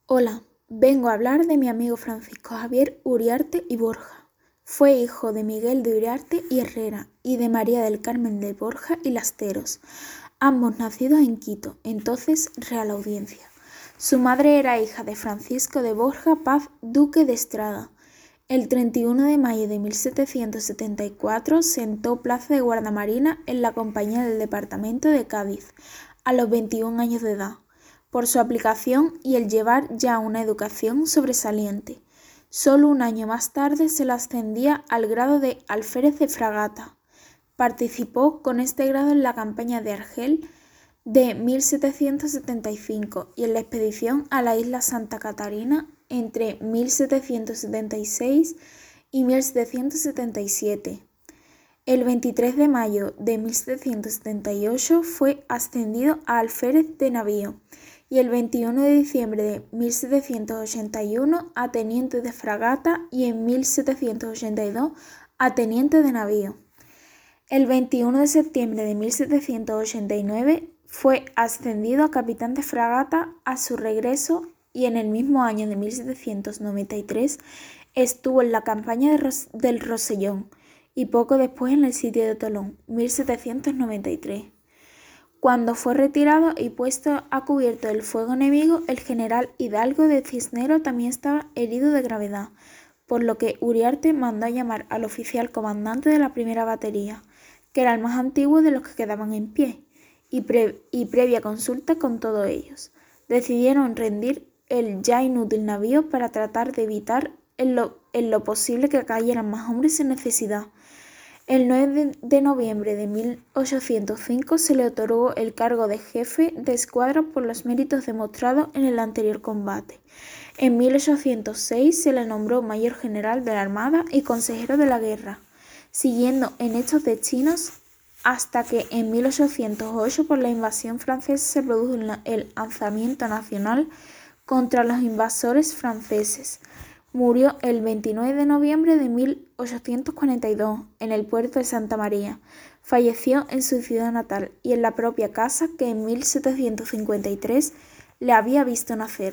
Hola, vengo a hablar de mi amigo Francisco Javier Uriarte y Borja. Fue hijo de Miguel de Uriarte y Herrera y de María del Carmen de Borja y Lasteros, ambos nacidos en Quito, entonces Real Audiencia. Su madre era hija de Francisco de Borja Paz, duque de Estrada. El 31 de mayo de 1774 sentó plaza de guardamarina en la Compañía del Departamento de Cádiz, a los 21 años de edad, por su aplicación y el llevar ya una educación sobresaliente. Solo un año más tarde se le ascendía al grado de alférez de fragata. Participó con este grado en la campaña de Argel de 1775 y en la expedición a la isla Santa Catarina entre 1776 y 1777. El 23 de mayo de 1778 fue ascendido a alférez de navío y el 21 de diciembre de 1781 a teniente de fragata y en 1782 a teniente de navío. El 21 de septiembre de 1789 fue ascendido a capitán de fragata a su regreso y en el mismo año de 1793 estuvo en la campaña del Rosellón y poco después en el sitio de Tolón, 1793. Cuando fue retirado y puesto a cubierto del fuego enemigo, el general Hidalgo de Cisneros también estaba herido de gravedad, por lo que Uriarte mandó a llamar al oficial comandante de la primera batería, que era el más antiguo de los que quedaban en pie, y previa consulta con todos ellos, decidieron rendir el ya inútil navío para tratar de evitar en lo posible que cayeran más hombres sin necesidad. El 9 de noviembre de 1805 se le otorgó el cargo de jefe de escuadra por los méritos demostrados en el anterior combate. En 1806 se le nombró mayor general de la Armada y consejero de la guerra, siguiendo en estos destinos hasta que en 1808 por la invasión francesa se produjo el alzamiento nacional contra los invasores franceses. Murió el 29 de noviembre de 1842 en el puerto de Santa María. Falleció en su ciudad natal y en la propia casa que en 1753 le había visto nacer.